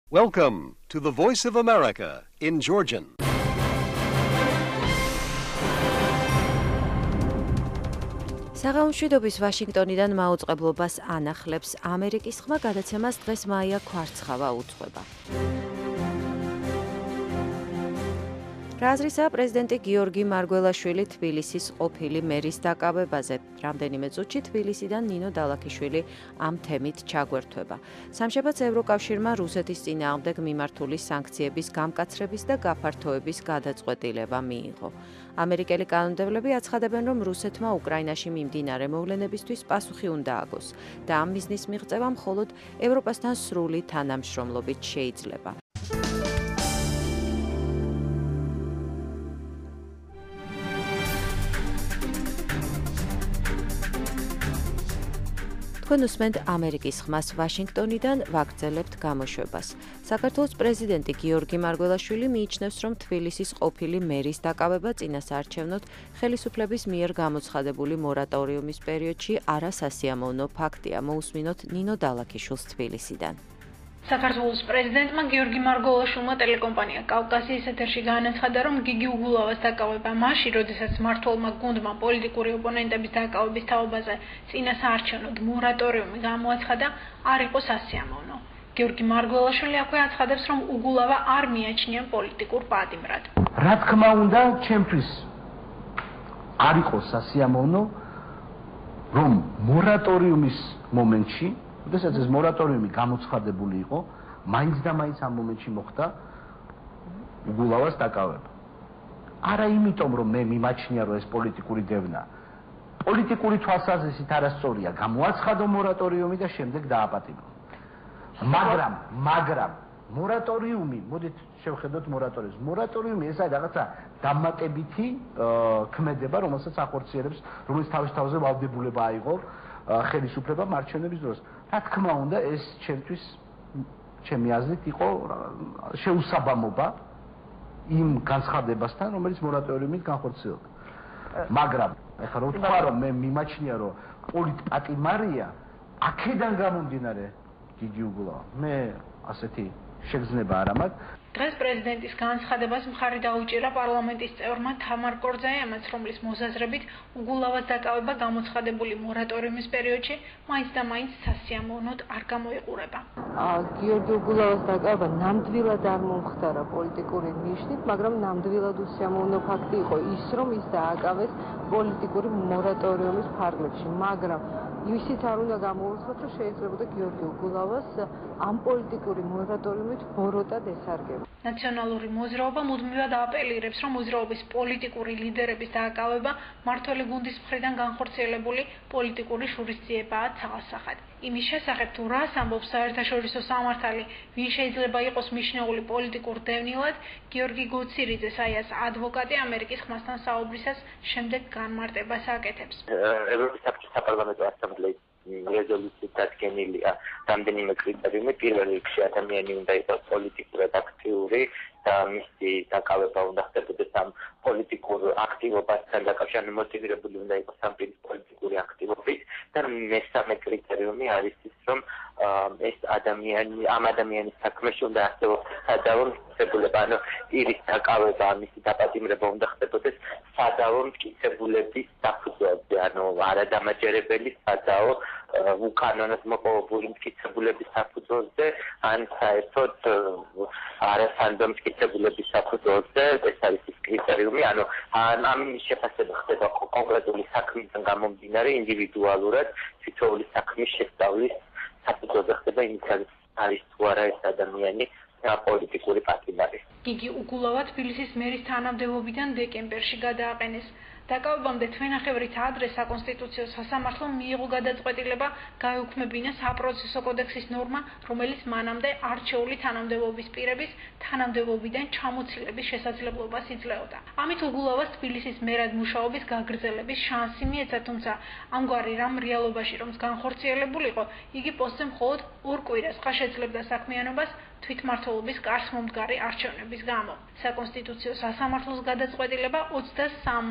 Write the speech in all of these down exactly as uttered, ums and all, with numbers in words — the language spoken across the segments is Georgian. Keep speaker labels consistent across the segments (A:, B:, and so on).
A: Welcome to the Voice of America in Georgian.
B: საღამომშვიდობის ვაშინგტონიდან მაუწყებლობას ანახლებს ამერიკის ხმა გადაცემას დღეს მაია ქვარცხავა უძღვება. რა აზრისაა პრეზიდენტი გიორგი მარგველაშვილი თბილისის ყოფილი მერის დაკავებაზე. რამდენიმე წუთში თბილისიდან ნინო დალაქიშვილი ამ თემით ჩაგვერთვება. სამშაბათს ევროკავშირმა რუსეთის წინააღმდეგ მიმართული სანქციების გამკაცრების და გაფართოების გადაწყვეტილება მიიღო. ამერიკელი კანონმდებლები აცხადებენ, რომ რუსეთმა უკრაინაში მიმდინარე მოვლენებისთვის პასუხი უნდა აგოს და ამ მიზნის მიღწევა მხოლოდ ევროპასთან სრული თანამშრომლობით შეიძლება. თქვენ უსმენთ ამერიკის ხმას ვაშინგტონიდან ვაგრძელებთ გამოშვებას. საქართველოს პრეზიდენტი გიორგი მარგველაშვილი მიიჩნევს, რომ თბილისის ყოფილი მერის დაკავება წინასაარჩევნოდ ხელისუფლების მიერ გამოცხადებული მორატორიუმის პერიოდში არასასიამოვნო ფაქტია. მოусმინოთ ნინო დალაქიშვილს თბილისიდან.
C: საქართველოს პრეზიდენტმა გიორგი მარგველაშვილმა ტელეკომპანია კავკასიის ეთერში განაცხადა, რომ გიგი უგულავას დაკავება მაშინ, როდესაც მმართველმა გუნდმა პოლიტიკური ოპონენტების დაკავების თაობაზე წინასაარჩევნოდ მორატორიუმი გამოაცხადა, არ იყო სასიამოვნო. გიორგი მარგველაშვილი აქვე აცხადებს, რომ უგულავა არ მიაჩნია პოლიტიკურ პატიმრად.
D: რა თქმა უნდა, ჩემთვის არ იყო სასიამოვნო, რომ მორატორიუმის მომენტში როდესაც ეს მორატორიუმი გამოცხადებული იყო, მაინც და მაინც ამ მომენტში მოხდა უგულავას დაკავება. არა იმიტომ, რომ მე მიმაჩნია, რომ ეს პოლიტიკური დევნა. პოლიტიკური თვალსაზრისით არასწორია, გამოაცხადო მორატორიუმი და შემდეგ დააპატიმრო. მაგრამ, მაგრამ მორატორიუმი, მოდით შევხედოთ მორატორიუმს. მორატორიუმი ესაა რაღაცა დამატებითი ქმედება, რომელსაც ახორციელებს, რომელიც თავის თავზე ვალდებულება აიღო ხელისუფლება მარჩევნების დროს. რა თქმა უნდა, ეს ჩემთვის ჩემი აზრით იყო შეუსაბამობა იმ განცხადებასთან, რომელიც მორატორიუმით განხორციელდა. მაგრამ ეხლა რო ვთქვა, რომ მე მიმაჩნია, რომ პოლიტპატიმარია, აქედან გამომდინარე გიგი უგულავა. მე ასეთი შეგრძნება არ ამაქვს.
C: დღეს პრეზიდენტის განცხადებას მხარი დაუჭირა პარლამენტის წევრმა თამარ კორძაიამაც, რომლის მოსაზრებით უგულავას დაკავება გამოცხადებული მორატორიუმის პერიოდში მაინც და მაინც სასიამოვნოდ არ გამოიყურება.
E: გიორგი უგულავას დაკავება ნამდვილად არ მომხდარა პოლიტიკური ნიშნით, მაგრამ ნამდვილად უსიამოვნო ფაქტი იყო ის, რომ ის დააკავეს პოლიტიკური მორატორიუმის ფარგლებში, მაგრამ ისიც არ უნდა გამოუცხოთ, რომ შეიძლებოდა გიორგი უგულავას ამ პოლიტიკური მორატორიუმით ბოროტად ესარგება.
C: ნაციონალური მოძრაობა მუდმივად აპელირებს, რომ მოძრაობის პოლიტიკური ლიდერების დააკავება მმართველი გუნდის მხრიდან განხორციელებული პოლიტიკური შურისძიებაა ცალსახად. იმის შესახებ, თუ რას ამბობს საერთაშორისო სამართალი, ვინ შეიძლება იყოს მიჩნეული პოლიტიკურ დევნილად, გიორგი გოცირიძე, საიას ადვოკატი ამერიკის ხმასთან საუბრისას შემდეგ განმარტებას აკეთებს.
F: ევროპის საბჭოს საპარლამენტო ასამბლეის რეზოლუციით დადგენილია რამდენიმე კრიტერიუმი. პირველ რიგში ადამიანი უნდა იყოს პოლიტიკურად აქტიური და მისი დაკავება უნდა ხდებოდეს ამ პოლიტიკურ აქტივობასთან დაკავშირებული, მოტივირებული უნდა იყოს ამ პირის პოლიტიკური აქტივობით და მესამე კრიტერიუმი არის ის, რომ ეს ადამიანი ამ ადამიანის საქმეში უნდა არსებობს სადავო მტკიცებულება, ანუ პირის დაკავება, მისი დაპატიმრება უნდა ხდებოდეს სადავო მტკიცებულების საფუძველზე, ანუ არადამაჯერებელი სადავო უკანონოდ მოპოვებული მტკიცებულების საფუძველზე, ან საერთოდ არასანდო მტკიცებულების საფუძველზე. ეს არის ის კრიტერიუმი, ანუ ამ შეფასება ხდება კონკრეტული საქმისგან გამომდინარე, ინდივიდუალურად თითოეული საქმის შესწავლის საფუძველზე ხდება, იმით არის თუ არა ეს ადამიანი პოლიტიკური პატიმარი.
C: გიგი უგულავა თბილისის მერის თანამდებობიდან დეკემბერში გადააყენეს. დაკავებამდე თვენახევრით ადრე საკონსტიტუციო სასამართლომ მიიღო გადაწყვეტილება გაეუქმებინა საპროცესო კოდექსის ნორმა, რომელიც მანამდე არჩეული თანამდებობის პირების თანამდებობიდან ჩამოცილების შესაძლებლობას იძლეოდა. ამით უგულავას თბილისის მერად მუშაობის გაგრძელების შანსი მიეცა, თუმცა ამგვარი რამ რეალობაში რომც განხორციელებულიყო, იგი პოსტზე მხოლოდ ორ კვირას შეძლებდა საქმიანობას თვითმმართველობის კარს მომდგარი არჩევნების გამო. საკონსტიტუციო სასამართლოს გადაწყვეტილება ოცდასამ მაისს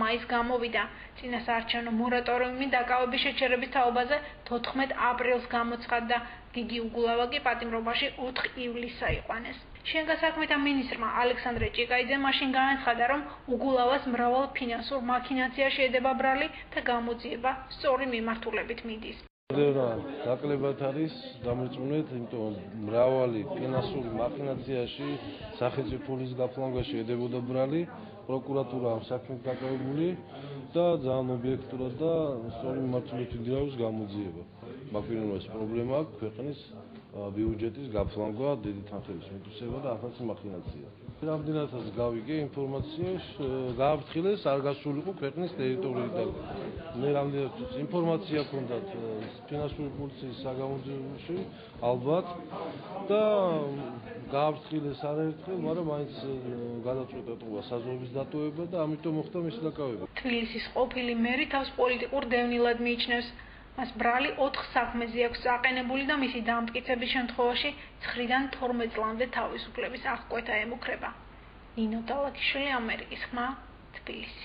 C: გამოვიდა. წინასაარჩევნო მორატორიუმი დაკავების შეჩერების თაობაზე თოთხმეტ აპრილს გამოცხადდა. გიგი უგულავა კი პატიმრობაში ოთხ ივლისს აიყვანეს. შენგასაქმეთა მინისტრმა ალექსანდრე ჭიკაიძემ მაშინ განაცხადა, რომ უგულავას მრავალ ფინანსურ მაქინაციაში ედება ბრალი და გამოძიება სწორი მიმართულებით მიდის.
G: დაკლებად არის დამრწმუნეთ, იმიტომ რომ მრავალი ფინანსური მაქინაციაში სახელმწიფოს გაფლანგაში ედებოდა ბრალი, პროკურატურა ამ საქმით დაკავებული და ძალიან ობიექტურად და სწორი მიმართულებით იდეავს გამოძიება. მაგვინოს პრობლემა აქვს ქვეყნის ბიუჯეტის გაფლანგვა, დიდი თანხების მიტვისება და ახალ მაქინაცია. რამდენადაც გავიგე ინფორმაციას, გააფრთხილეს არ გასულიყო ქვეყნის ტერიტორიიდან. მე რამდენადაც ინფორმაცია ჰქონდათ ფინანსური პოლიციის საგამოძიებაში, ალბათ და გააფრთხილეს არაერთხელ, მაგრამ მაინც გადაწყვეტა საზღვრების დატოვება და ამიტომ მოხდა მისი დაკავება.
C: თბილისის ყოფილი მერი თავს პოლიტიკურ დევნილად მიიჩნევს. მას ბრალი ოთხ საქმეზე აქვს აყენებული და მისი დამტკიცების შემთხვევაში ცხრიდან თორმეტ წლამდე თავისუფლების აღკვეთა ემუქრება. ნინო დალაქიშვილი, ამერიკის ხმა, თბილისი.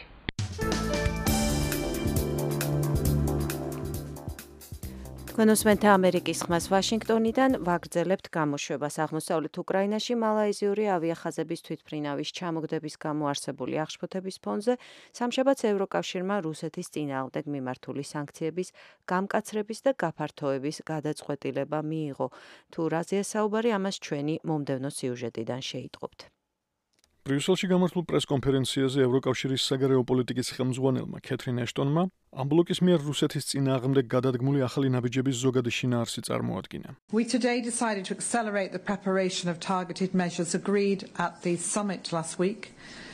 B: კონსვენთა ამერიკის ხმას ვაშინგტონიდან ვაგრძელებთ გამოშვებას. აღმოსავლეთ უკრაინაში მალაიზიური ავიახაზების თვითმფრინავის ჩამოგდების გამო არსებული აღშფოთების ფონზე სამშაბათს ევროკავშირმა რუსეთის წინააღმდეგ მიმართული სანქციების გამკაცრების და გაფართოების გადაწყვეტილება მიიღო. თუ რაზეა საუბარი, ამას ჩვენი მომდევნო სიუჟეტიდან შეიტყობთ.
H: ბრიუსელში გამართულ პრეს-კონფერენციაზე ევროკავშირის საგარეო პოლიტიკის ხელმძღვანელმა კეთრინ ეშტონმა ამ ბლოკის მიერ რუსეთის წინააღმდეგ გადადგმული ახალი ნაბიჯების ზოგადი შინაარსი წარმოადგინა.
I: We today decided to accelerate the preparation of targeted measures agreed at the summit last week.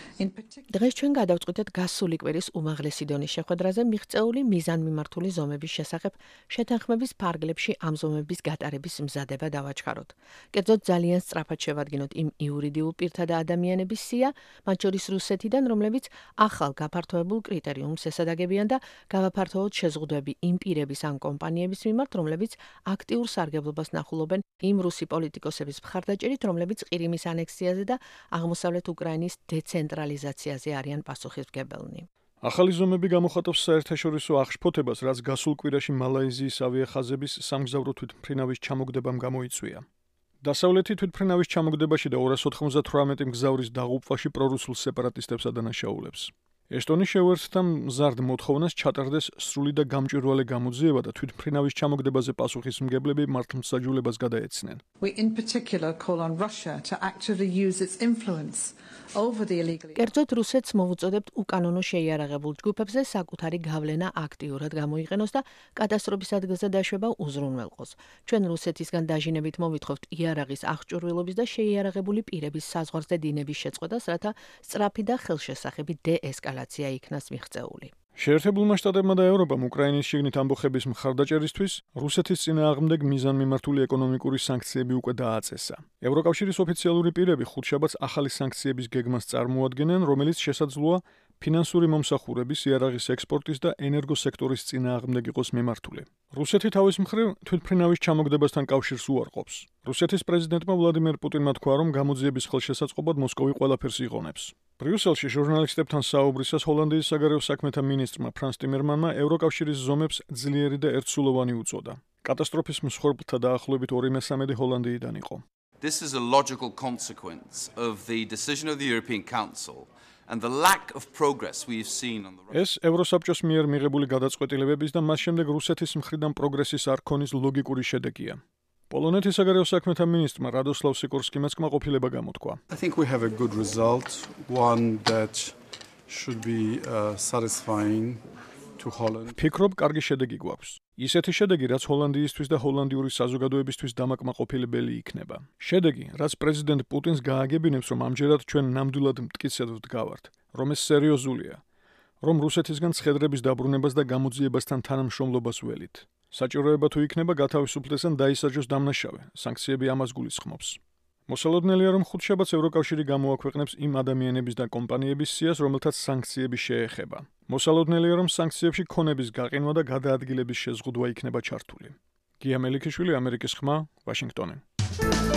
J: დღეს ჩვენ გადავწყვიტეთ გასული კვირის უმაღლესი დონის შეხვედრაზე მიღწეული მიზანმიმართული ზომების შესახებ შეთანხმების ფარგლებში ამ ზომების გატარების მზადება დავაჩქაროთ. კერძოდ ძალიან სწრაფად შევადგინოთ იმ იურიდიულ პირთა და ადამიანების სია, მათ შორის რუსეთიდან, რომლებიც ახალ გაფართოებულ კრიტერიუმს ესადაგებიან და გავაფართოვოთ შეზღუდვები იმ პირების ან კომპანიების მიმართ, რომლებიც აქტიურ სარგებლობას ნახულობენ იმ რუსი პოლიტიკოსების მხარდაჭერით, რომლებიც ყირიმის ანექსიაზე და აღმოსავლეთ უკრაინის დეცენტრალიზაციაზე არიან პასუხისმგებელნი.
H: ახალი ზომები გამოხატავს საერთაშორისო აღშფოთებას, რაც გასულ კვირაში მალაიზიის ავიახაზების სამგზავრო თვითმფრინავის ჩამოგდებამ გამოიწვია. დასავლეთი თვითმფრინავის ჩამოგდებაში და ორას ოთხმოცდათვრამეტი მგზავრის დაღუპვაში პრორუსულ სეპარატისტებს ადანაშაულებს. ეშტონი შეუერთდა მზარდ მოთხოვნას ჩატარდეს სრული და გამჭვირვალე გამოძიება და თვითმფრინავის ჩამოგდებაზე პასუხისმგებლები მართლმსაჯულებას გადაეცნენ.
I: We in particular call on Russia to actively use its influence over the illegally.
J: კერძოდ რუსეთს მოვუწოდებთ უკანონო შეიარაღებულ ჯგუფებზე საკუთარი გავლენა აქტიურად გამოიყენოს და კატასტროფის ადგილზე დაშვება უზრუნველყოს. ჩვენ რუსეთისგან დაჟინებით მოვითხოვთ იარაღის აღჭურვილობის და შეიარაღებული პირების საზღვარზე დინების შეწყვეტას, რათა სწრაფი და ხელშესახები დეესკალაცია იქნას მიღწეული.
H: შეერთებულმა შტატებმა და ევროპამ უკრაინის შიგნით ამბოხების მხარდაჭერისთვის რუსეთის წინააღმდეგ მიზანმიმართული ეკონომიკური სანქციები უკვე დააწესა. ევროკავშირის ოფიციალური პირები ხუთშაბათს ახალი სანქციების გეგმას წარმოადგენენ, რომელიც შესაძლოა ფინანსური მომსახურების, იარაღის ექსპორტის და ენერგოსექტორის წინააღმდეგ იყოს მიმართული. რუსეთი თავის მხრივ თვითმფრინავის ჩამოგდებასთან კავშირს უარყოფს. რუსეთის პრეზიდენტმა ვლადიმერ პუტინმა თქვა, რომ გამოძიების ხელშესაწყობად მოსკოვი ყველაფერს იღონებს. ბრიუსელში ჟურნალისტებთან საუბრისას ჰოლანდიის საგარეო საქმეთა მინისტრმა ფრანს ტიმერმანმა ევროკავშირის ზომებს ძლიერი და ერთსულოვანი უწოდა. კატასტროფის მსხვერპლთა დაახლოებით ორი მესამედი ჰოლანდიიდან იყო.
K: This is a logical consequence of the decision of the European Council and the lack of progress we've seen on the
H: ეს ევროსაბჭოს მიერ მიღებული გადაწყვეტილებების და მას შემდეგ რუსეთის მხრიდან პროგრესის არ ქონის ლოგიკური შედეგია. პოლონეთის საგარეო საქმეთა მინისტრმა რადოსლავ სიკორსკიმაც კმაყოფილება გამოთქვა.
L: I think we have a good result, one that should be uh, satisfying to Holland.
H: ფიქრობ, კარგი შედეგი გვაქვს. ისეთი შედეგი, რაც ჰოლანდიისთვის და ჰოლანდიური საზოგადოებისთვის დამაკმაყოფილებელი იქნება. შედეგი, რაც პრეზიდენტ პუტინს გააგებინებს, რომ ამჯერად ჩვენ ნამდვილად მტკიცედ ვდგავართ, რომ ეს სერიოზულია, რომ რუსეთისგან ცხედრების დაბრუნებას და გამოძიებასთან თანამშრომლობას ველით. საჭიროება თუ იქნება გათავისუფლდეს ან დაისაჯოს დამნაშავე, სანქციები ამას გულისხმობს. მოსალოდნელია, რომ ხუთშაბათს ევროკავშირი გამოაქვეყნებს იმ ადამიანების და კომპანიების სიას, რომელთაც სანქციები შეეხება. მოსალოდნელია, რომ სანქციებში ქონების გაყინვა და გადაადგილების შეზღუდვა იქნება ჩართული. გია მელიქიშვილი, ამერიკის ხმა, ვაშინგტონი.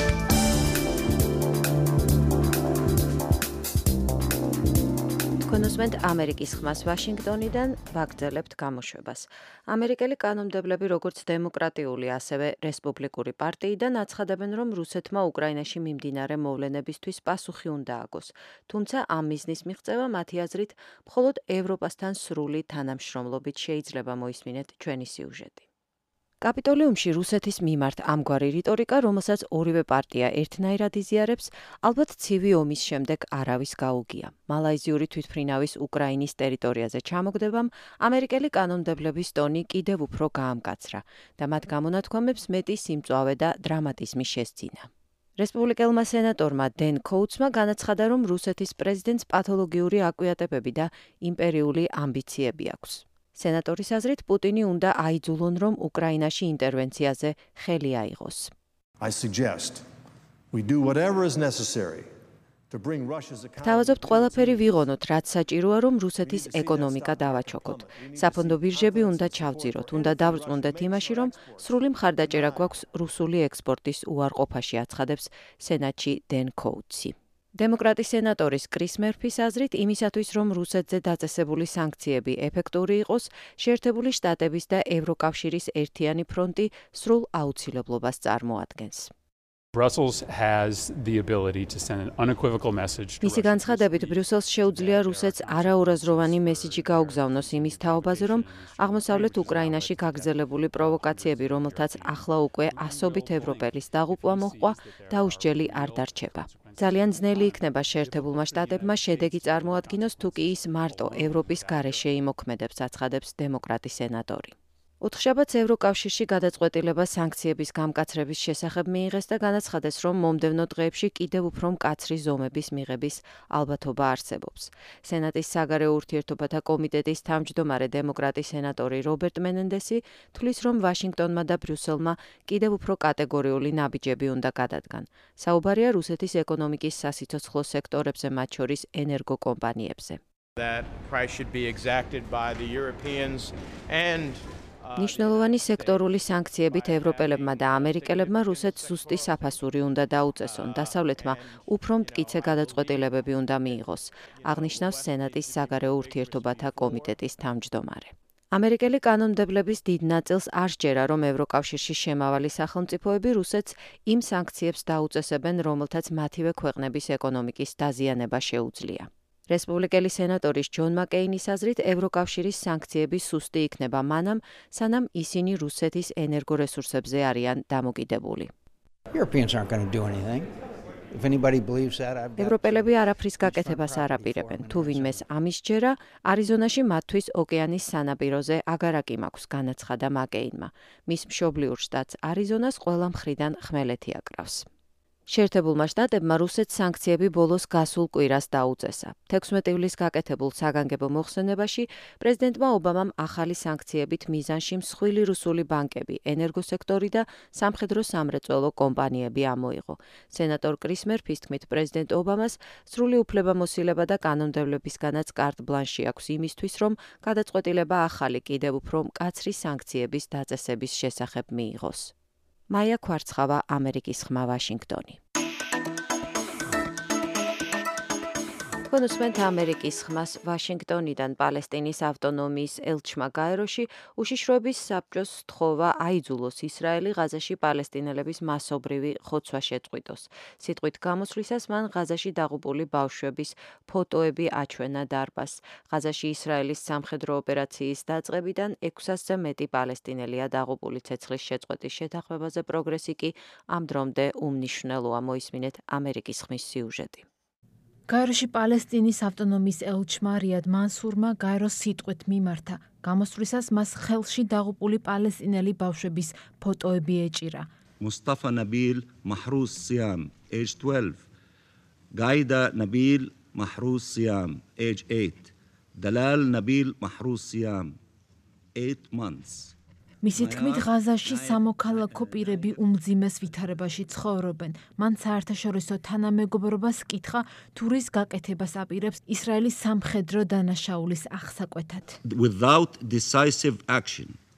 B: კონოს გულისხმობთ ამერიკის ხმას ვაშინგტონიდან, ვაგრძელებთ გამოშვებას. ამერიკელი კანონმდებლები როგორც დემოკრატიული, ასევე რესპუბლიკური პარტიიდან აცხადებენ, რომ რუსეთმა უკრაინაში მიმდინარე მოვლენებისთვის პასუხი უნდა აგოს. თუმცა ამ მიზნის მიღწევა მათი აზრით მხოლოდ ევროპასთან სრული თანამშრომლობით შეიძლება მოისმინეთ ჩვენი სიუჟეტი. კაპიტოლიუმში რუსეთის მიმართ ამგვარი რიტორიკა, რომელსაც ორივე პარტია ერთნაირად იზიარებს, ალბათ ცივი ომის შემდეგ არავის გაუგია. მალაიზიური თვითმფრინავის უკრაინის ტერიტორიაზე ჩამოგდებამ ამერიკელი კანონმდებლების ტონი კიდევ უფრო გაამკაცრა და მათ გამონათქვამებს მეტი სიმწვავე და დრამატიზმი შესძინა. რესპუბლიკელმა სენატორმა დენ კოუთსმა განაცხადა, რომ რუსეთის პრეზიდენტს პათოლოგიური აკვიატებები და იმპერიული ამბიციები აქვს. სენატორის აზრით, პუტინი უნდა აიძულონ, რომ უკრაინაში ინტერვენციაზე ხელი აიღოს. Გთავაზობთ ყველაფერი ვიღონოთ, რაც საჭიროა, რომ რუსეთის ეკონომიკა დავაჩოქოთ. საფონდო ბირჟები უნდა ჩავძიროთ, უნდა დავრწმუნდეთ იმაში, რომ სრული მხარდაჭერა გვაქვს რუსული ექსპორტის უარყოფაში, აცხადებს სენატში დენ კოუთსი. დემოკრატი სენატორის კრის მერფის აზრით, იმისათვის, რომ რუსეთზე დაწესებული სანქციები ეფექტური იყოს, შეერთებული შტატების და ევროკავშირის ერთიანი ფრონტი სრულ აუცილებლობას წარმოადგენს. მისი განცხადებით, ბრიუსელს შეუძლია რუსეთს არაურაზროვანი მესიჯი გაუგზავნოს იმის თაობაზე, რომ აღმოსავლეთ უკრაინაში გაგრძელებული პროვოკაციები, რომელთაც ახლა უკვე ასობით ევროპელის დაღუპვა მოჰყვა, დაუსჯელი არ დარჩება. ძალიან ძნელი იქნება შეერთებულმა შტატებმა შედეგი წარმოადგინოს, თუ კი ის მარტო ევროპის გარეშე იმოქმედებს, აცხადებს დემოკრატი სენატორი. ოთხშაბათს ევროკავშირში გადაწყვეტილება სანქციების გამკაცრების შესახებ მიიღეს და განაცხადეს, რომ მომდევნო დღეებში კიდევ უფრო მკაცრი ზომების მიღების ალბათობა არსებობს. სენატის საგარეო ურთიერთობათა კომიტეტის თავმჯდომარე დემოკრატი სენატორი რობერტ მენენდესი თვლის, რომ ვაშინგტონმა და ბრიუსელმა კიდევ უფრო კატეგორიული ნაბიჯები უნდა გადადგან. საუბარია რუსეთის ეკონომიკის სასიცოცხლო სექტორებზე, მათ შორის ენერგოკომპანიებზე. ნიშნულოვანი სექტორული სანქციებით ევროპელებმა და ამერიკელებმა რუსეთს ზუსტი საფასური უნდა დაუწესონ, დასავლეთმა უფრო მტკიცე გადაწყვეტილებები უნდა მიიღოს, აღნიშნავს სენატის საგარეო ურთიერთობათა კომიტეტის თავმჯდომარე. ამერიკელი კანონმდებლების დიდ ნაწილს არ სჯერა, რომ ევროკავშირში შემავალი სახელმწიფოები რუსეთს იმ სანქციებს დაუწესებენ, რომელთაც მათივე ქვეყნების ეკონომიკის დაზიანება შეუძლია. რესპუბლიკელი სენატორის ჯონ მაკეინის აზრით, ევროკავშირის სანქციები სუსტი იქნება მანამ, სანამ ისინი რუსეთის ენერგორესურსებზე არიან დამოკიდებული. ევროპელები არაფრის გაკეთებას არ აპირებენ. თუ ვინმეს ამის სჯერა, არიზონაში მათთვის ოკეანის სანაპიროზე აგარაკი მაქვს, განაცხადა მაკეინმა. მის მშობლიურ შტატს არიზონას ყველა მხრიდან ხმელეთი აკრავს. შეერთებულმა შტატებმა რუსეთს სანქციები ბოლოს გასულ კვირას დაუწესა. თექვსმეტი ივლისს გაკეთებულ საგანგებო მოხსენებაში პრეზიდენტმა ობამამ ახალი სანქციებით მიზანში მსხვილი რუსული ბანკები, ენერგოსექტორი და სამხედრო-სამრეწველო კომპანიები ამოიღო. სენატორ კრის მერფის თქმით, პრეზიდენტ ობამას სრული უფლებამოსილება და კანონმდებლობისგანაც კარტ ბლანში აქვს იმისთვის, რომ გადაწყვეტილება ახალი კიდევ უფრო მკაცრი სანქციების დაწესების შესახებ მიიღოს. მაია ქვარცხავა, ამერიკის ხმა, ვაშინგტონი. კონსმენთ ამერიკის ხმას ვაშინგტონიდან პალესტინის ავტონომიის ელჩმა გაეროში უშიშროების საბჭოს სთხოვა აიძულოს ისრაელი ღაზაში პალესტინელების მასობრივი ხოცვა შეწყვიტოს. სიტყვით გამოსვლისას მან ღაზაში დაღუპული ბავშვების ფოტოები აჩვენა დარბაზს. ღაზაში ისრაელის სამხედრო ოპერაციის დაწყებიდან ექვსასზე მეტი პალესტინელია დაღუპული. ცეცხლის შეწყვეტის შეთანხმებაზე პროგრესი კი ამ დრომდე უმნიშვნელოა. მოისმინეთ ამერიკის ხმის სიუჟეტი.
M: გაეროში პალესტინის ავტონომიის ელჩმა რიად მანსურმა გაეროს სიტყვით მიმართა. გამოსვლისას მას ხელში დაღუპული პალესტინელი ბავშვების ფოტოები ეჭირა.
N: მუსტაფა ნაბილ მაჰრუს სიამ, age twelve. გაიდა ნაბილ მაჰრუს სიამ, age eight. დალალ ნაბილ მაჰრუს სიამ, eight months.
M: მისი თქმით, ღაზაში სამოქალაქო პირები უმძიმეს ვითარებაში ცხოვრობენ. მან საერთაშორისო თანამეგობრობას კითხა, თუ რის გაკეთებას აპირებს ისრაელის სამხედრო დანაშაულის აღსაკვეთად.
N: Without decisive action,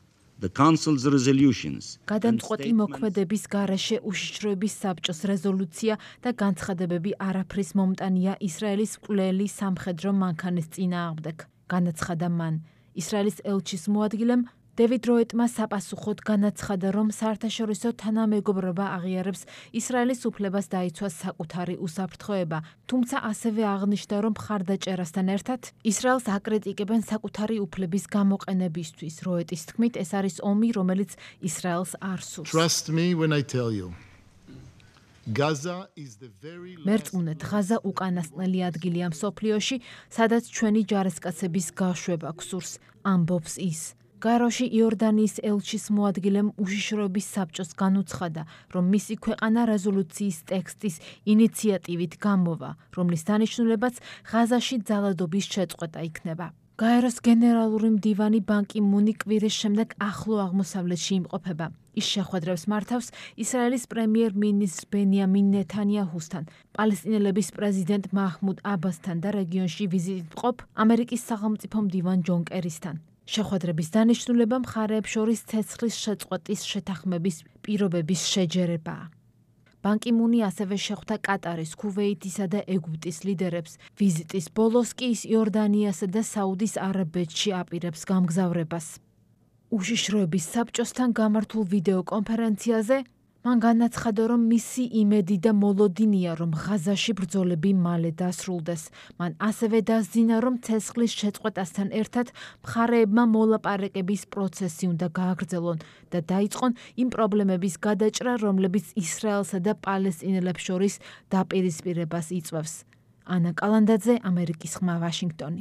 N: The Council's resolutions
M: გადამწყვეტი მოქმედების გარეშე უშიშროების საბჭოს რეზოლუცია და განცხადებები არაფრის მომტანია ისრაელის მკვლელი სამხედრო მანქანის წინააღმდეგ. განაცხადა მან. ისრაელის ელჩის მოადგილემ დევიდ როეტმა საპასუხოდ განაცხადა, რომ საერთაშორისო თანამეგობრობა აღიარებს ისრაელის უფლებას დაიცვას საკუთარი უსაფრთხოება, თუმცა ასევე აღნიშნა, რომ მხარდაჭერასთან ერთად ისრაელს აკრიტიკებენ საკუთარი უფლების გამოყენებისთვის. როეტის თქმით, ეს არის ომი, რომელიც ისრაელს არ სურს.
O: Trust me when I tell you. Gaza is the very
M: მერწმუნეთ, ღაზა უკანასკნელი ადგილია მსოფლიოში, სადაც ჩვენი ჯარისკაცების გაშვება გსურს, ამბობს ის. გაეროში იორდანიის ელჩის მოადგილემ უშიშროების საბჭოს განუცხადა, რომ მისი ქვეყანა რეზოლუციის ტექსტის ინიციატივით გამოვა, რომლის დანიშნულებაც ღაზაში ძალადობის შეწყვეტა იქნება. გაეროს გენერალური მდივანი ბან კი მუნი კვირის შემდეგ ახლო აღმოსავლეთში იმყოფება. ის შეხვედრებს მართავს ისრაელის პრემიერ-მინისტრ ბენიამინ ნეთანიაჰუსთან, პალესტინელების პრეზიდენტ მაჰმუდ აბასთან და რეგიონში ვიზიტით მყოფ ამერიკის სახელმწიფო მდივან ჯონ კერისთან. შეხვედრების დანიშნულება მხარეებს შორის ცეცხლის შეწყვეტის შეთანხმების პირობების შეჯერებაა. ბან კი მუნი ასევე შეხვდა კატარის, ქუვეითისა და ეგვიპტის ლიდერებს. ვიზიტის ბოლოს კი ის იორდანიასა და საუდის არაბეთში აპირებს გამგზავრებას. უშიშროების საბჭოსთან გამართულ ვიდეო კონფერენციაზე მან განაცხადა, რომ მისი იმედი და მოლოდინია, რომ ღაზაში ბრძოლები მალე დასრულდეს. მან ასევე დასძინა, რომ ცეცხლის შეწყვეტასთან ერთად მხარეებმა მოლაპარაკების პროცესი უნდა გააგრძელონ და დაიწყონ იმ პრობლემების გადაჭრა, რომლებიც ისრაელსა და პალესტინელებს შორის დაპირისპირებას იწვევს. ანა კალანდაძე, ამერიკის ხმა, ვაშინგტონი.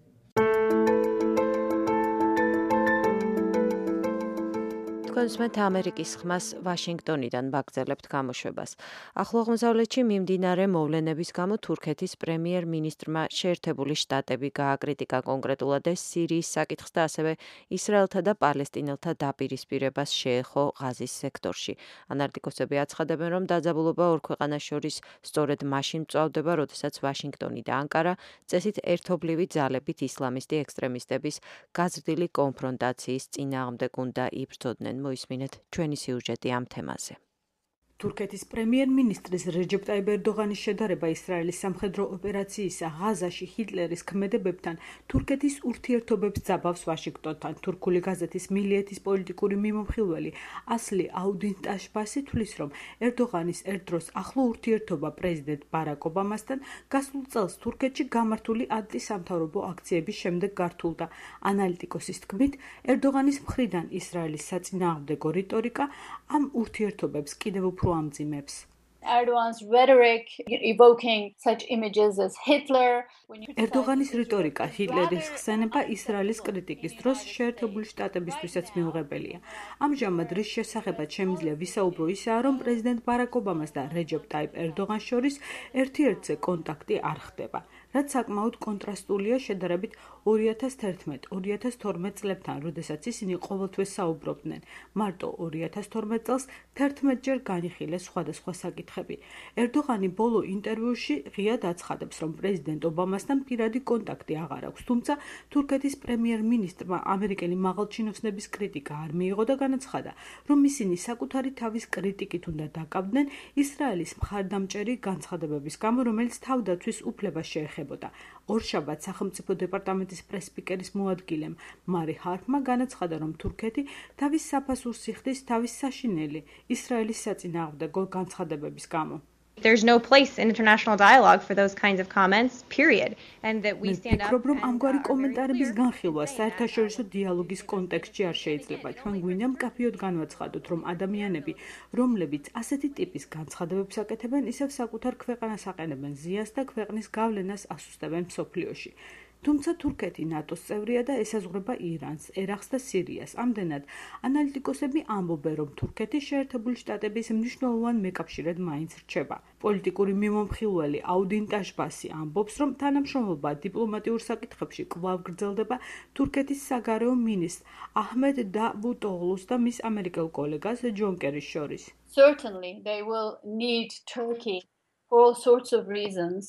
B: თქვენსმენთ ამერიკის ხმას ვაშინგტონიდან ვაგრძელებთ გამოშვებას. ახლო აღმოსავლეთში მიმდინარე მოვლენების გამო თურქეთის პრემიერ-მინისტრმა შეერთებული შტატები გააკრიტიკა კონკრეტულად ეს სირიის საკითხს და ასევე ისრაელთა და პალესტინელთა დაპირისპირებას შეეხო ღაზის სექტორში. ანალიტიკოსები აცხადებენ, რომ დაძაბულობა ორ ქვეყანას შორის სწორედ მაშინ მწვავდება, როდესაც ვაშინგტონი და ანკარა წესით ერთობლივი ძალებით ისლამისტი ექსტრემისტების გაზრდილი კონფრონტაციის წინააღმდეგ უნდა იბრძოდნენ. მოისმინეთ ჩვენი სიუჟეტი ამ თემაზე.
P: თურქეთის პრემიერ-მინისტრის რეჯეპ ტაიპ ერდოღანის შედარება ისრაელის სამხედრო ოპერაციისა ღაზაში ჰიტლერის ქმედებებთან თურქეთის ურთიერთობებს ძაბავს ვაშინგტონთან. თურქული გაზეთის მილიეთის პოლიტიკური მიმოხილველი ასლი აუდინ ტაშბასი თვლის, რომ ერდოღანის ერთდროს ახლო ურთიერთობა პრეზიდენტ ბარაკ ობამასთან გასულ წელს თურქეთში გამართული ანტისამთავრობო აქციების შემდეგ გართულდა. ანალიტიკოსის თქმით, ერდოღანის მხრიდან ისრაელის საწინააღმდეგო რიტორიკა ამ ურთიერთობებს კიდევ უფრო ამძიმებს.
Q: Erdogan's rhetoric evoking such images as Hitler.
P: ერდოღანის რიტორიკა ჰიტლერის ხსენება ისრაელის კრიტიკის დროს შეერთებული შტატებისთვისაც მიუღებელია. ამჟამად რის შესახებაც შემიძლია ვისაუბრო ისაა, რომ პრეზიდენტ ბარაკ ობამას და რეჯეპ ტაიპ ერდოღანს შორის ერთ-ერთზე კონტაქტი არ ხდება. რაც საკმაოდ კონტრასტულია შედარებით ორი ათას თერთმეტ ორი ათას თორმეტ წლებთან, როდესაც ისინი ყოველთვის საუბრობდნენ. მარტო ორი ათას თორმეტ წელს თერთმეტჯერ განიხილეს სხვადასხვა საკითხები. ერდოღანი ბოლო ინტერვიუში ღიად აცხადებს, რომ პრეზიდენტ ობამასთან პირადი კონტაქტი აღარ აქვს, თუმცა თურქეთის პრემიერ-მინისტრმა ამერიკელი მაღალჩინოსნების კრიტიკა არ მიიღო და განაცხადა, რომ ისინი საკუთარი თავის კრიტიკით უნდა დაკავდნენ ისრაელის მხარდამჭერი განცხადებების გამო, რომელიც თავდაცვის უფლებას შეეხება. ორშაბათს სახელმწიფო დეპარტამენტის პრეს-სპიკერის მოადგილემ მარი ჰარფმა განაცხადა, რომ თურქეთი თავის საფასურს იხდის თავის საშინელი ისრაელის საწინააღმდეგო განცხადებების გამო.
R: There's no place in international dialogue for those kinds of comments, period. And that we stand up.
P: ვფიქრობ, რომ ამგვარი კომენტარების განხილვა საერთაშორისო დიალოგის კონტექსტში არ შეიძლება. ჩვენ გვინდა მკაფიოდ განვაცხადოთ, რომ ადამიანები, რომლებიც ასეთი ტიპის განცხადებებს აკეთებენ, ისევ საკუთარ ქვეყანას აყენებენ ზიანს და ქვეყნის გავლენას ასუსტებენ მსოფლიოში. თუმცა თურქეთი ნატოს წევრია და ესაზღვრება ირანს, ერაყს და სირიას. ამდენად, ანალიტიკოსები ამბობენ, რომ თურქეთი შეერთებული შტატების მნიშვნელოვან მეკავშირედ მაინც რჩება. პოლიტიკური მიმომხილველი აუდინ ტაშბასი ამბობს, რომ თანამშრომლობა დიპლომატიურ საკითხებში კვლავ გრძელდება თურქეთის საგარეო მინისტრ აჰმედ დავუტოღლუს და მის ამერიკელ კოლეგას ჯონ კერის შორის.
Q: Certainly they will need Turkey for all sorts of reasons.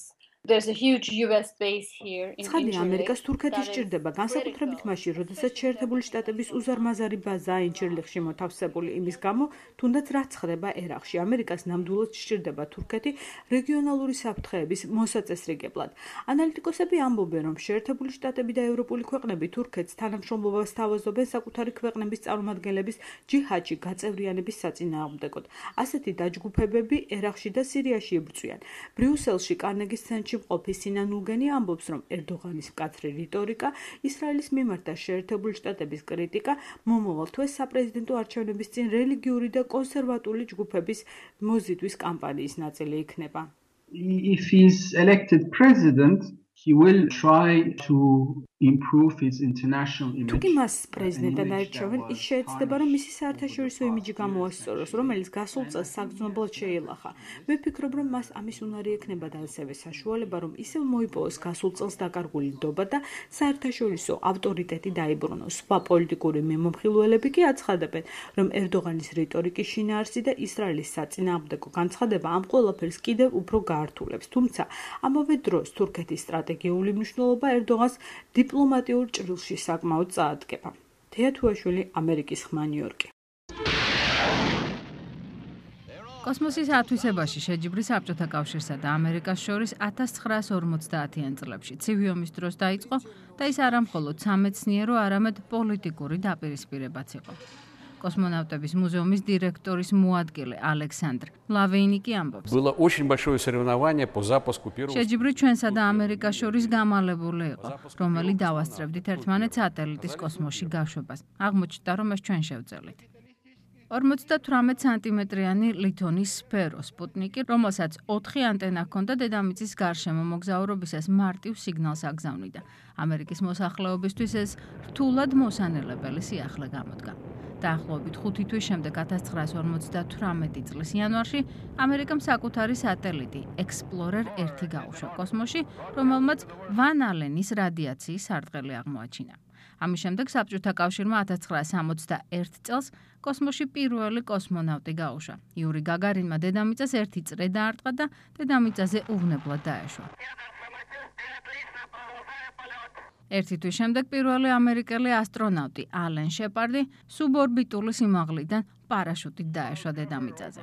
Q: There's a huge U S base here in
P: ცხადია,
Q: Incirlik.
P: ამერიკას თურქეთი სჭირდება, განსაკუთრებით მაშინ, როდესაც შეერთებული შტატების უზარმაზარი ბაზაა ინჩირლიხში მოთავსებული იმის გამო, თუნდაც რაც ხდება ერაყში. ამერიკას ნამდვილად სჭირდება თურქეთი რეგიონალური საფრთხეების მოსაწესრიგებლად. ანალიტიკოსები ამბობენ, რომ შეერთებული შტატები და ევროპული ქვეყნები თურქეთს თანამშრომლობას თავაზობენ საკუთარი ქვეყნების წარმომადგენლების ჯიჰადში გაწევრიანების საწინააღმდეგოდ. ასეთი დაჯგუფებები ერაყში და სირიაში იბრძვიან. ბრიუსელში კარნეგის ცენტრში მყოფი სინან ულგენი ამბობს, რომ ერდოღანის მკაცრი რიტორიკა, ისრაელის მიმართ და შეერთებული შტატების კრიტიკა მომავალ თვეს საპრეზიდენტო არჩევნების წინ რელიგიური და კონსერვატული ჯგუფების მოზიდვის კამპანიის ნაწილი იქნება.
S: If he's elected president, he will try to improve his international image.
P: თუ კი მას პრეზიდენტად აირჩევენ, ის შეეცდება, რომ მისი საერთაშორისო იმიჯი გამოასწოროს, რომელიც გასულ წელს საგრძნობლად შეილახა. მე ვფიქრობ, რომ მას ამის უნარი ექნება და ასევე საშუალება, რომ ისევ მოიპოვოს გასულ წელს დაკარგული ნდობა და საერთაშორისო ავტორიტეტი დაიბრუნოს. სხვა პოლიტიკური მიმოხილველები კი აცხადებენ, რომ ერდოღანის რიტორიკის შინაარსი და ისრაელის საწინააღმდეგო განცხადება ამ ყველაფერს კიდევ უფრო გაართულებს. თუმცა, ამავე დროს თურქეთის სტრატეგიული მნიშვნელობა ერდოღანს დიპლომატიურ ჭრილში საკმაოდ წაადგება. თეა თუაშვილი, ამერიკის ხმა, ნიუ-იორკი.
T: კოსმოსის ათვისებაში შეჯიბრი საბჭოთა კავშირსა და ამერიკას შორის ათას ცხრაას ორმოცდაათიან წლებში ცივი ომის დროს დაიწყო და ის არა მხოლოდ სამეცნიერო, არამედ პოლიტიკური დაპირისპირებაც იყო. Космонавтების მუზეუმის დირექტორის მოადგილე ალექსანდრ ლავეინი კი ამბობს.
U: Было очень большое соревнование по запуску первого.
T: შეჯიბრი ჩვენსა და ამერიკას შორის გამალებული იყო, რომელიც დავასწრებდით ერთმანეთს სატელიტის კოსმოსში გაშვებას. აღმოჩნდა, რომ ეს ჩვენ შევძელით. ორმოცდათვრამეტ სანტიმეტრიანი ლითონის სფერო სპუტნიკი, რომელსაც ოთხი ანტენა ჰქონდა დედამიწის გარშემო მოგზაურობისას მარტივ სიგნალს აგზავნიდა. ამერიკის მოსახლეობისთვის ეს რთულად მოსანელებელი სიახლე გამოდგა. დაახლოებით ხუთი თვის შემდეგ ათას ცხრაას ორმოცდათვრამეტი წლის იანვარში ამერიკამ საკუთარი სატელიტი ექსპლორერ ერთი გაუშვა კოსმოსში, რომელმაც ვან ალენის რადიაციის სარტყელი აღმოაჩინა. ამის შემდეგ საბჭოთა კავშირმა ათას ცხრაას სამოცდაერთ წელს კოსმოსში პირველი კოსმონავტი გაუშვა. იური გაგარინმა დედამიწას ერთი წრე დაარტყა და დედამიწაზე უვნებლად დაეშვა. ერთი თვის შემდეგ პირველი ამერიკელი ასტრონავტი ალენ შეპარდი სუბორბიტული სიმაღლიდან პარაშუტით დაეშვა დედამიწაზე.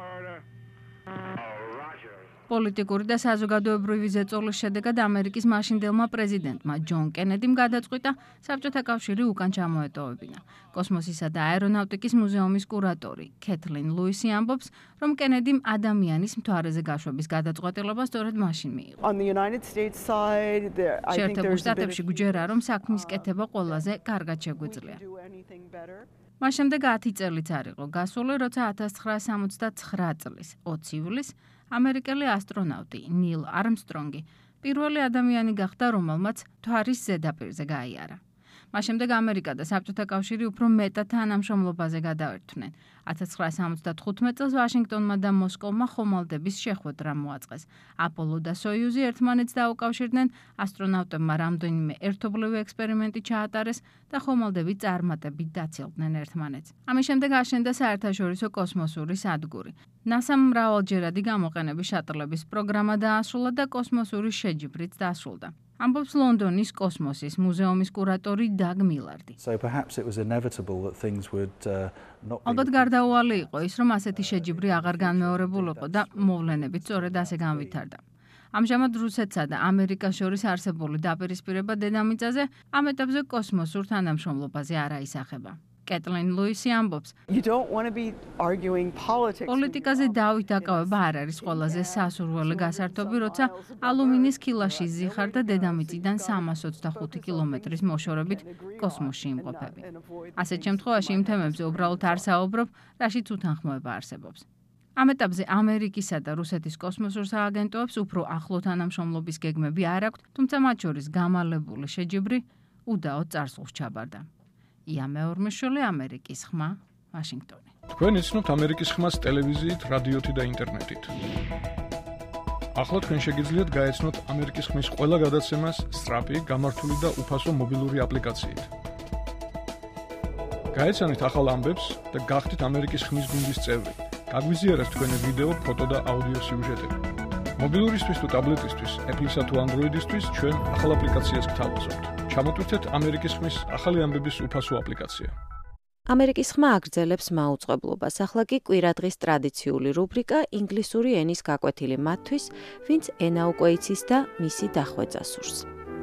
T: პოლიტიკური და საზოგადოებრივი ზეწოლის შედეგად ამერიკის მაშინდელმა პრეზიდენტმა ჯონ კენედიმ გადაწყვიტა საბჭოთა კავშირი უკან ჩამოეტოვებინა. კოსმოსისა და აერონავტიკის მუზეუმის კურატორი კეთლინ ლუისი ამბობს, რომ კენედიმ ადამიანის მთვარეზე გაშვების გადაწყვეტილება სწორედ მაშინ მიიღო. შეერთებულ შტატებში გვჯერა, რომ საქმის კეთება ყველაზე კარგად შეგვიძლია. მას შემდეგ ათი წელიც არ იყო გასული, როცა ათას ცხრაას სამოცდაცხრა წლის ოცი ივლისს ამერიკელი ასტრონავტი ნილ არმსტრონგი პირველი ადამიანი გახდა, რომელმაც მთვარის ზედაპირზე გაიარა. მას შემდეგ ამერიკა და საბჭოთა კავშირი უფრო მეტად თანამშრომლობაზე გადაერთვნენ. ათას ცხრაას სამოცდათხუთმეტ წელს ვაშინგტონმა და მოსკოვმა ხომალდების შეხვედრა მოაწყეს. აპოლო და სოიუზი ერთმანეთს დაუკავშირდნენ, ასტრონავტებმა რამდენიმე ერთობლივი ექსპერიმენტი ჩაატარეს და ხომალდები წარმატებით დაცილდნენ ერთმანეთს. ამის შემდეგ აშენდა საერთაშორისო კოსმოსური სადგური. ნასამ მრავალჯერადი გამოყენების შატლების პროგრამა დაასრულა და კოსმოსური შეჯიბრიც დასრულდა. ამბობს ლონდონის კოსმოსის მუზეუმის კურატორი დაგ მილარდი. ალბათ გარდაუვალი იყო ის, რომ ასეთი შეჯიბრი აღარ განმეორებულიყო და მოვლენებით სწორედ ასე განვითარდა. ამჟამად რუსეთსა და ამერიკას შორის არსებული დაპირისპირება დედამიწაზე ამ ეტაპზე კოსმოსურ თანამშრომლობაზე არ აისახება. კეთლინ ლუისი ამბობს, პოლიტიკაზე დავით დაკავება არ არის ყველაზე სასურველი გასართობი, როცა ალუმინის ქილაში ზიხარ და დედამიწიდან სამას ოცდახუთი კილომეტრის მოშორებით კოსმოსში იმყოფები. ასეთ შემთხვევაში იმ თემებზე უბრალოდ არ საუბრობ, რაშიც უთანხმოება არსებობს. ამ ეტაპზე ამერიკისა და რუსეთის კოსმოსურ სააგენტოებს უფრო ახლო თანამშრომლობის გეგმები არ აქვთ, თუმცა მათ შორის გამალებული შეჯიბრი უდაოდ წარსულს ჩაბარდა. ია მეორმეშვილი, ამერიკის ხმა, ვაშინგტონი.
H: თქვენ იცნობთ ამერიკის ხმას ტელევიზიით, რადიოთი და ინტერნეტით. ახლა თქვენ შეგიძლიათ გაეცნოთ ამერიკის ხმის ყველა გადაცემას სწრაფი, გამართული და უფასო მობილური აპლიკაციით. გაეცანით ახალ ამბებს და გახდით ამერიკის ხმის გუნდის წევრი. გაგვიზიარეთ თქვენი ვიდეო, ფოტო და აუდიო სიუჟეტები. მობილურისთვის თუ ტაბლეტისთვის, Apple-ისა თუ Android-ისთვის ჩვენ ახალ აპლიკაციას გთავაზობთ. ჩამოტვირთეთ ამერიკის ხმის ახალი ამბების უფასო აპლიკაცია.
B: ამერიკის ხმა აგრძელებს მაუწყებლობას. ახლა კი კვირადღის ტრადიციული რუბრიკა ინგლისური ენის გაკვეთილი მათთვის, ვინც ენა უკვე იცის და მისი დახვეწა სურს.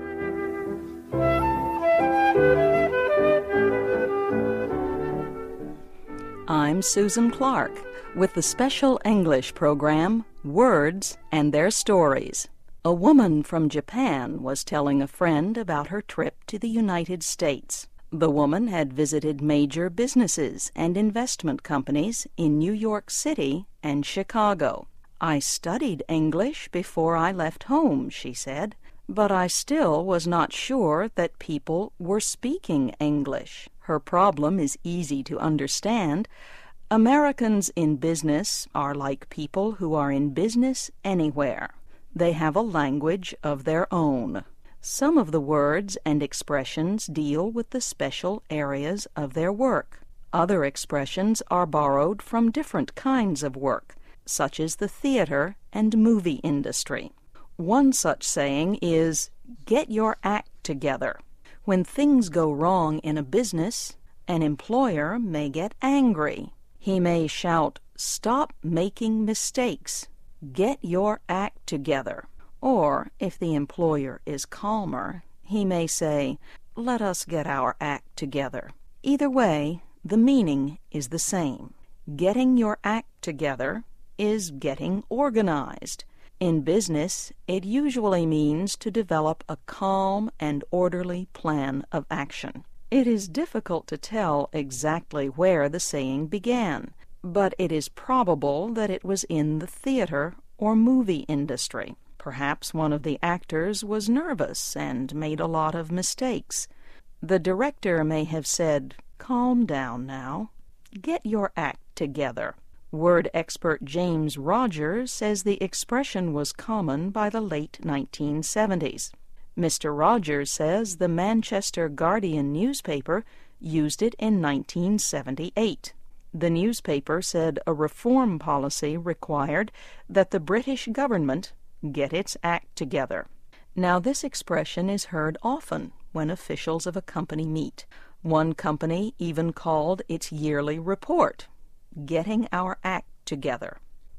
A: I'm Susan Clark with the special English program Words and Their Stories. A woman from Japan was telling a friend about her trip to the United States. The woman had visited major businesses and investment companies in New York City and Chicago. I studied English before I left home, she said, but I still was not sure that people were speaking English. Her problem is easy to understand. Americans in business are like people who are in business anywhere. They have a language of their own. Some of the words and expressions deal with the special areas of their work. Other expressions are borrowed from different kinds of work, such as the theater and movie industry. One such saying is, "Get your act together." When things go wrong in a business, an employer may get angry. He may shout, "Stop making mistakes. Get your act together." Or, if the employer is calmer, he may say, "Let us get our act together." Either way, the meaning is the same. Getting your act together is getting organized. In business, it usually means to develop a calm and orderly plan of action. It is difficult to tell exactly where the saying began, but it is probable that it was in the theater or movie industry. Perhaps one of the actors was nervous and made a lot of mistakes. The director may have said, "Calm down now. Get your act together." Word expert James Rogers says the expression was common by the late nineteen seventies. Mister Rogers says the Manchester Guardian newspaper used it in nineteen seventy-eight. The newspaper said a reform policy required that the British government get its act together. Now this expression is heard often when officials of a company meet. One company even called its yearly report, "Getting Our Act Together."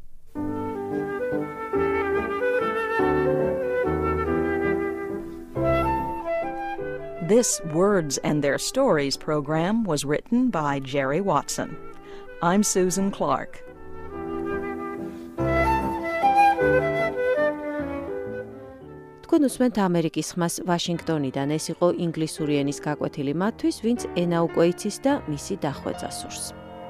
A: This Words and Their Stories program was written by Jerry Watson. I'm Susan Clark.
B: თქვენ უსმენთ ამერიკის ხმას ვაშინგტონიდან. ეს იყო ინგლისური ენის გაკვეთილი მათთვის, ვინც ენა უკვე იცის და მისი დახვეწა სურს.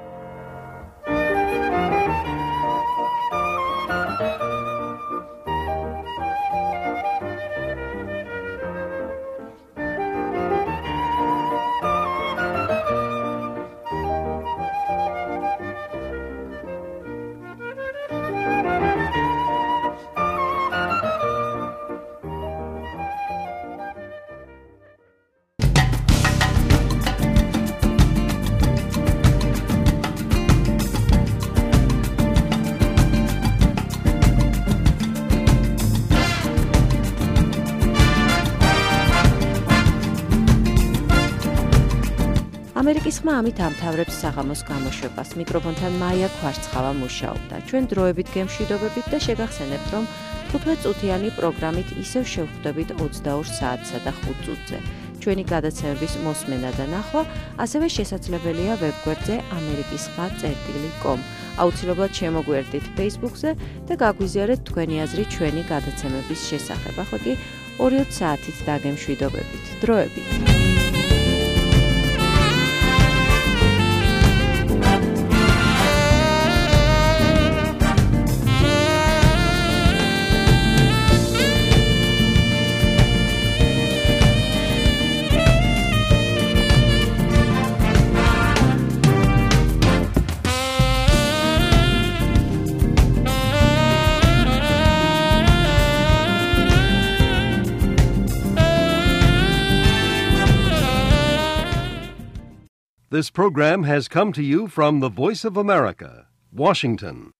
B: ამერიკის ხმა ამით ამთავრებს საღამოს გამოშვებას. მიკროფონთან მაია ქვარცხავა მუშაობდა. ჩვენ დროებით გემშვიდობებით და შეგახსენებთ, რომ თხუთმეტ წუთიანი პროგრამით ისევ შევხვდებით ოცდაორ საათსა და ხუთ წუთზე. ჩვენი გადაცემების მოსმენა და ნახვა ასევე შესაძლებელია ვებგვერდზე ამერიკის ხმა წერტილი კომ. აუცილებლად შემოგვერდით Facebook-ზე და გაგვიზიარეთ თქვენი აზრი ჩვენი გადაცემების შესახებ. ახლა კი ორი საათით დაგემშვიდობებით. დროებით.
V: This program has come to you from the Voice of America, Washington.